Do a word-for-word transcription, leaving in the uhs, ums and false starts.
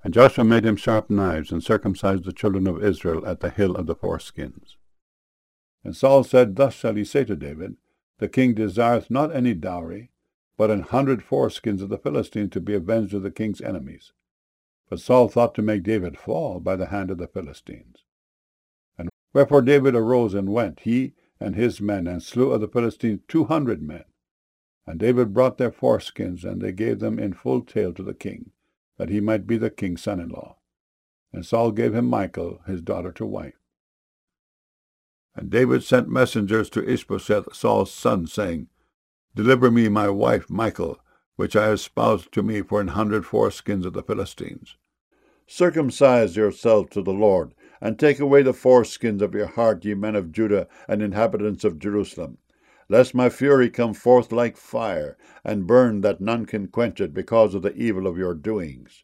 And Joshua made him sharp knives, and circumcised the children of Israel at the hill of the foreskins. And Saul said, Thus shall ye say to David, The king desireth not any dowry, but an hundred foreskins of the Philistines to be avenged of the king's enemies. But Saul thought to make David fall by the hand of the Philistines. And wherefore David arose and went, he and his men, and slew of the Philistines two hundred men. And David brought their foreskins, and they gave them in full tale to the king, that he might be the king's son-in-law. And Saul gave him Michal, his daughter, to wife. And David sent messengers to Ishbosheth, Saul's son, saying, Deliver me my wife Michal, which I espoused to me for an hundred foreskins of the Philistines. Circumcise yourselves to the Lord, and take away the foreskins of your heart, ye men of Judah and inhabitants of Jerusalem, lest my fury come forth like fire, and burn that none can quench it, because of the evil of your doings.